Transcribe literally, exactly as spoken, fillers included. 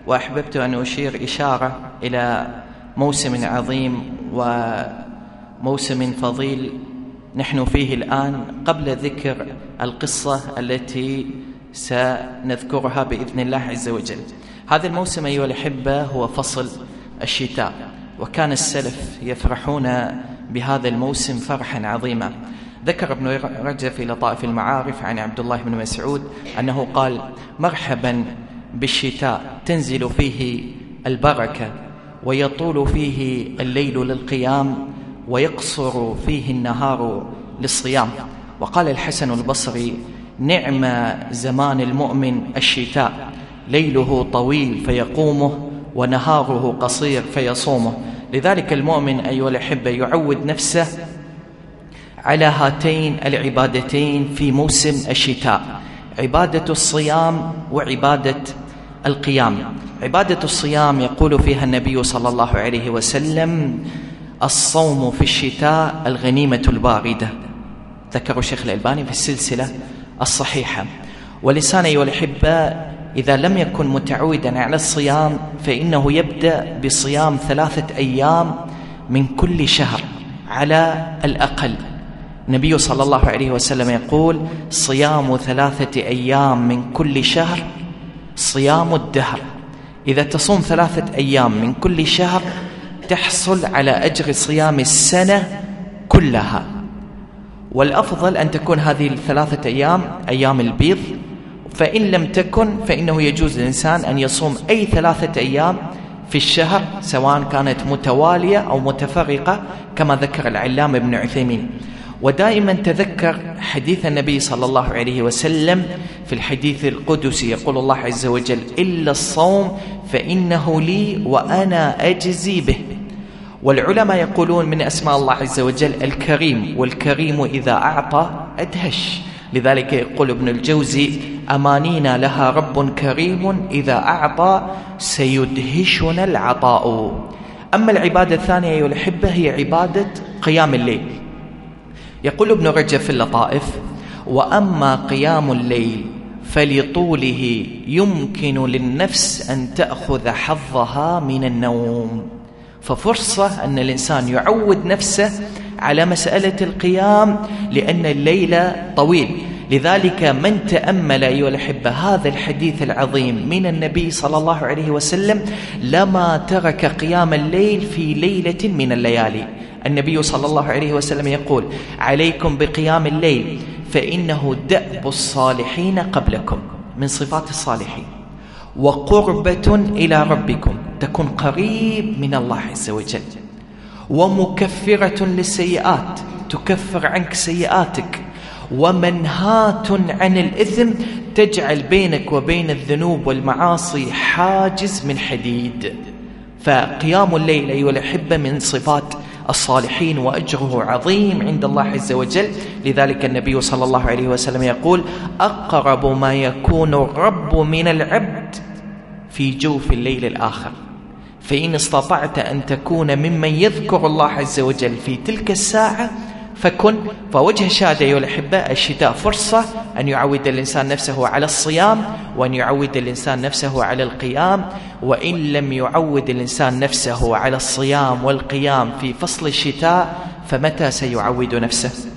وأحببت أن أشير إشارة إلى موسم عظيم وموسم فضيل نحن فيه الآن، قبل ذكر القصة التي سنذكرها بإذن الله عز وجل. هذا الموسم أيها الأحبة هو فصل الشتاء، وكان السلف يفرحون بهذا الموسم فرحا عظيما. ذكر ابن رجب في لطائف المعارف عن عبد الله بن مسعود أنه قال: مرحبا بالشتاء تنزل فيه البركة ويطول فيه الليل للقيام ويقصر فيه النهار للصيام. وقال الحسن البصري: نعم زمان المؤمن الشتاء، ليله طويل فيقومه ونهاره قصير فيصومه. لذلك المؤمن أيها الأحبة يعود نفسه على هاتين العبادتين في موسم الشتاء، عبادة الصيام وعبادة القيام. عبادة الصيام يقول فيها النبي صلى الله عليه وسلم: الصوم في الشتاء الغنيمة الباردة، ذكر الشيخ الألباني في السلسلة الصحيحة. ولسان أيها الأحبة إذا لم يكن متعودا على الصيام فإنه يبدأ بصيام ثلاثة أيام من كل شهر على الأقل. النبي صلى الله عليه وسلم يقول: صيام ثلاثة أيام من كل شهر صيام الدهر. إذا تصوم ثلاثة أيام من كل شهر تحصل على أجر صيام السنة كلها. والأفضل أن تكون هذه الثلاثة أيام أيام البيض، فإن لم تكن فإنه يجوز للإنسان أن يصوم أي ثلاثة أيام في الشهر سواء كانت متوالية أو متفرقة كما ذكر العلامة ابن عثيمين. ودائما تذكر حديث النبي صلى الله عليه وسلم في الحديث القدسي، يقول الله عز وجل: إلا الصوم فإنه لي وأنا أجزي به. والعلماء يقولون من أسماء الله عز وجل الكريم، والكريم إذا أعطى أدهش. لذلك يقول ابن الجوزي: أمانينا لها رب كريم إذا أعطى سيدهشنا العطاء. أما العبادة الثانية أيها الأحبة هي عبادة قيام الليل. يقول ابن رجب في اللطائف: وأما قيام الليل فلطوله يمكن للنفس أن تأخذ حظها من النوم. ففرصة أن الإنسان يعود نفسه على مسألة القيام لأن الليل طويل. لذلك من تأمل أيها الأحبة هذا الحديث العظيم من النبي صلى الله عليه وسلم لما ترك قيام الليل في ليلة من الليالي. النبي صلى الله عليه وسلم يقول: عليكم بقيام الليل فإنه دأب الصالحين قبلكم، من صفات الصالحين، وقربة إلى ربكم، تكون قريب من الله عز وجل، ومكفرة للسيئات، تكفر عنك سيئاتك، ومنهاة عن الإثم، تجعل بينك وبين الذنوب والمعاصي حاجز من حديد. فقيام الليل أيها الأحبة من صفات الصالحين وأجره عظيم عند الله عز وجل. لذلك النبي صلى الله عليه وسلم يقول: أقرب ما يكون الرب من العبد في جوف الليل الآخر. فإن استطعت أن تكون ممن يذكر الله عز وجل في تلك الساعة فكن. فوجه شاد أيها الأحبة الشتاء فرصة أن يعود الإنسان نفسه على الصيام، وأن يعود الإنسان نفسه على القيام. وإن لم يعود الإنسان نفسه على الصيام والقيام في فصل الشتاء فمتى سيعود نفسه؟